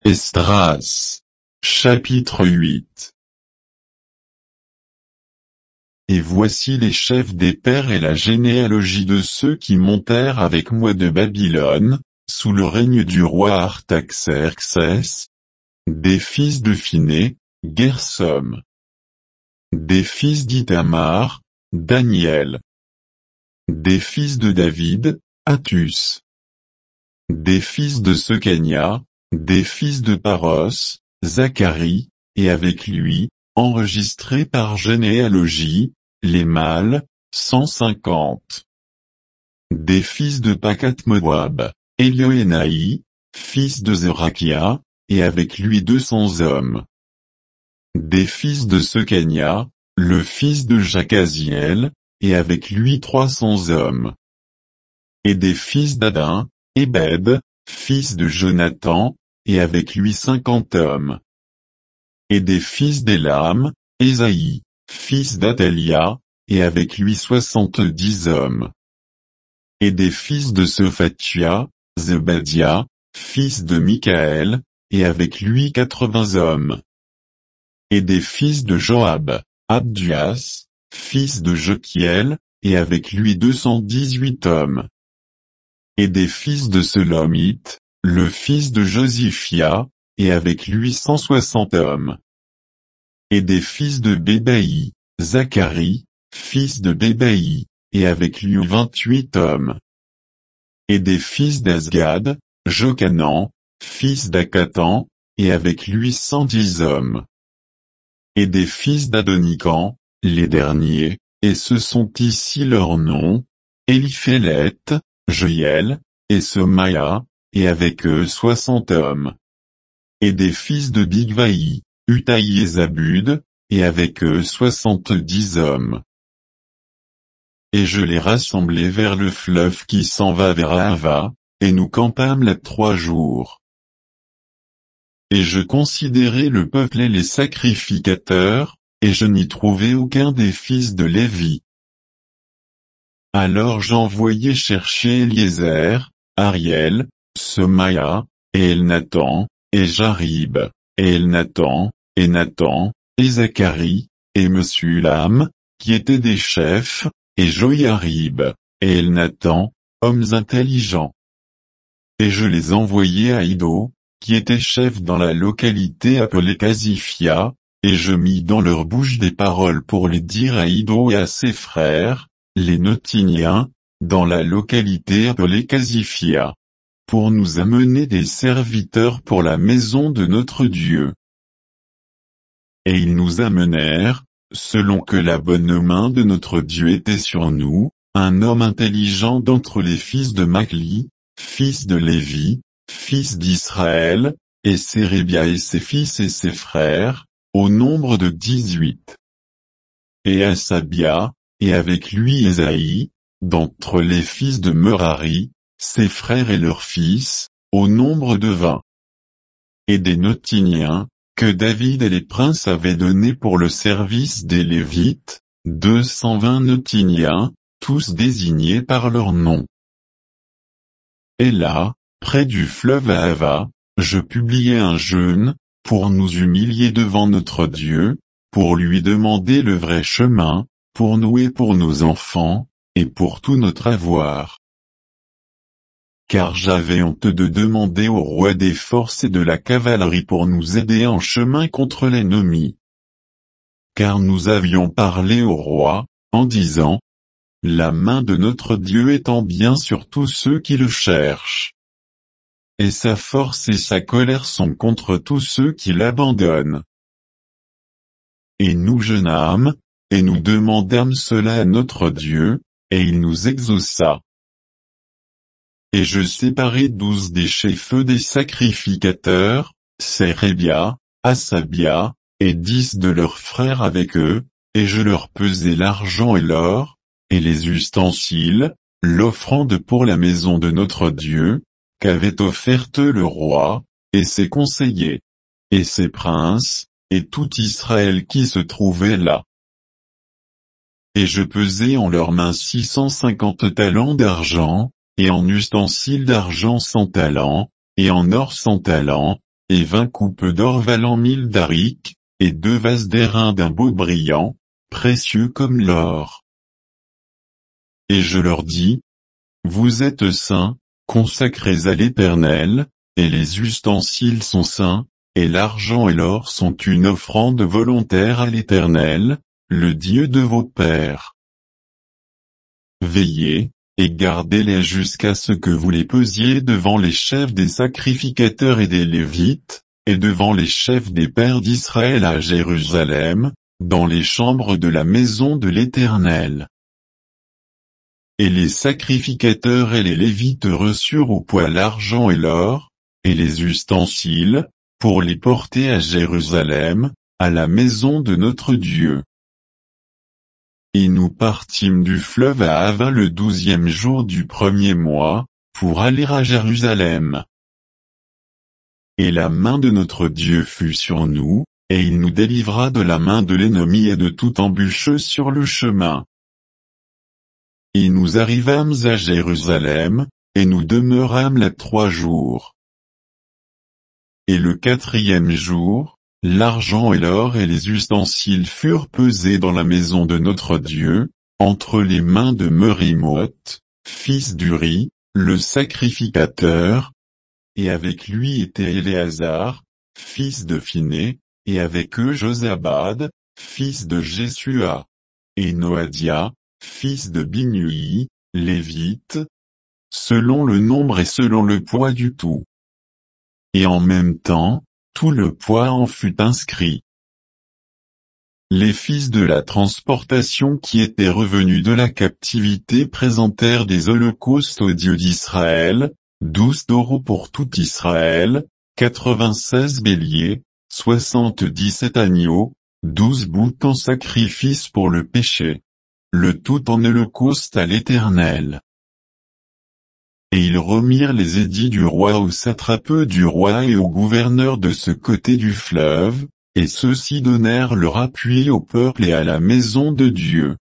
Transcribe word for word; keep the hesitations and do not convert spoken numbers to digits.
Esdras. Chapitre huit. Et voici les chefs des pères et la généalogie de ceux qui montèrent avec moi de Babylone, sous le règne du roi Artaxerxès. Des fils de Phiné, Gersom. Des fils d'Ithamar, Daniel. Des fils de David, Hattus. Des fils de Sekania, des fils de Paros, Zacharie, et avec lui, enregistrés par généalogie, les mâles, cent cinquante. Des fils de Pakat-Moab, Élioénaï, fils de Zerakia, et avec lui deux cents hommes. Des fils de Sekania, le fils de Jacaziel, et avec lui trois cents hommes. Et des fils d'Adin, Ebed, fils de Jonathan, et avec lui cinquante hommes. Et des fils d'Élam, Ésaïe, fils d'Athalia, et avec lui soixante-dix hommes. Et des fils de Sophatia, Zebadia, fils de Michaël, et avec lui quatre-vingts hommes. Et des fils de Joab, Abdias, fils de Jochiel, et avec lui deux cent dix-huit hommes. Et des fils de Selomite, le fils de Josiphia, et avec lui cent soixante hommes. Et des fils de Bébaï, Zacharie, fils de Bébaï, et avec lui vingt-huit hommes. Et des fils d'Azgad, Jochanan, fils d'Akatan, et avec lui cent dix hommes. Et des fils d'Adonican, les derniers, et ce sont ici leurs noms, Éliphélet, Jeiel, et Semaïa, et avec eux soixante hommes. Et des fils de Bigvaï, Utaï et Zabud, et avec eux soixante-dix hommes. Et je les rassemblai vers le fleuve qui s'en va vers Ahava, et nous campâmes là trois jours. Et je considérai le peuple et les sacrificateurs, et je n'y trouvai aucun des fils de Lévi. Alors j'envoyai chercher Eliezer, Ariel, Semaïa, et Elnathan, et Jarib, et Elnathan, et Nathan, et Zacharie, et Mesullam, qui étaient des chefs, et Joiarib, et Elnathan, hommes intelligents. Et je les envoyai à Iddo, qui était chef dans la localité appelée Casifia, et je mis dans leur bouche des paroles pour les dire à Iddo et à ses frères, les Notiniens, dans la localité appelée Casifia, pour nous amener des serviteurs pour la maison de notre Dieu. Et ils nous amenèrent, selon que la bonne main de notre Dieu était sur nous, un homme intelligent d'entre les fils de Machli, fils de Lévi, fils d'Israël, et Sérébia et ses fils et ses frères, au nombre de dix-huit. Et Asabia, et avec lui Ésaïe, d'entre les fils de Merari, ses frères et leurs fils, au nombre de vingt. Et des Notiniens, que David et les princes avaient donnés pour le service des Lévites, deux cent vingt Notiniens, tous désignés par leur nom. Et là, près du fleuve Ahava, je publiai un jeûne, pour nous humilier devant notre Dieu, pour lui demander le vrai chemin, pour nous et pour nos enfants, et pour tout notre avoir. Car j'avais honte de demander au roi des forces et de la cavalerie pour nous aider en chemin contre l'ennemi. Car nous avions parlé au roi, en disant, la main de notre Dieu étant bien sur tous ceux qui le cherchent. Et sa force et sa colère sont contre tous ceux qui l'abandonnent. Et nous jeûnâmes, et nous demandâmes cela à notre Dieu, et il nous exauça. Et je séparai douze des chefs des sacrificateurs, Sérébia, Asabia, et dix de leurs frères avec eux, et je leur pesai l'argent et l'or, et les ustensiles, l'offrande pour la maison de notre Dieu, qu'avait offerte le roi, et ses conseillers, et ses princes, et tout Israël qui se trouvait là. Et je pesai en leurs mains six cent cinquante talents d'argent, et en ustensiles d'argent cent talents, et en or cent talents, et vingt coupes d'or valant mille darics, et deux vases d'airain d'un beau brillant, précieux comme l'or. Et je leur dis, vous êtes saints, consacrés à l'Éternel, et les ustensiles sont saints, et l'argent et l'or sont une offrande volontaire à l'Éternel, le Dieu de vos pères. Veillez, et gardez-les jusqu'à ce que vous les pesiez devant les chefs des sacrificateurs et des Lévites, et devant les chefs des pères d'Israël à Jérusalem, dans les chambres de la maison de l'Éternel. Et les sacrificateurs et les Lévites reçurent au poids l'argent et l'or, et les ustensiles, pour les porter à Jérusalem, à la maison de notre Dieu. Et nous partîmes du fleuve à Ava le douzième jour du premier mois, pour aller à Jérusalem. Et la main de notre Dieu fut sur nous, et il nous délivra de la main de l'ennemi et de toute embûcheuse sur le chemin. Et nous arrivâmes à Jérusalem, et nous demeurâmes là trois jours. Et le quatrième jour, l'argent et l'or et les ustensiles furent pesés dans la maison de notre Dieu, entre les mains de Merimoth, fils d'Uri, le sacrificateur, et avec lui était Éléazar, fils de Phiné, et avec eux Josabad, fils de Jésua, et Noadia, fils de Binnui, lévite, selon le nombre et selon le poids du tout. Et en même temps, tout le poids en fut inscrit. Les fils de la transportation qui étaient revenus de la captivité présentèrent des holocaustes au Dieu d'Israël, douze taureaux pour tout Israël, quatre-vingt-seize béliers, soixante-dix-sept agneaux, douze boucs en sacrifice pour le péché. Le tout en holocauste à l'Éternel. Et ils remirent les édits du roi aux satrapes du roi et aux gouverneurs de ce côté du fleuve, et ceux-ci donnèrent leur appui au peuple et à la maison de Dieu.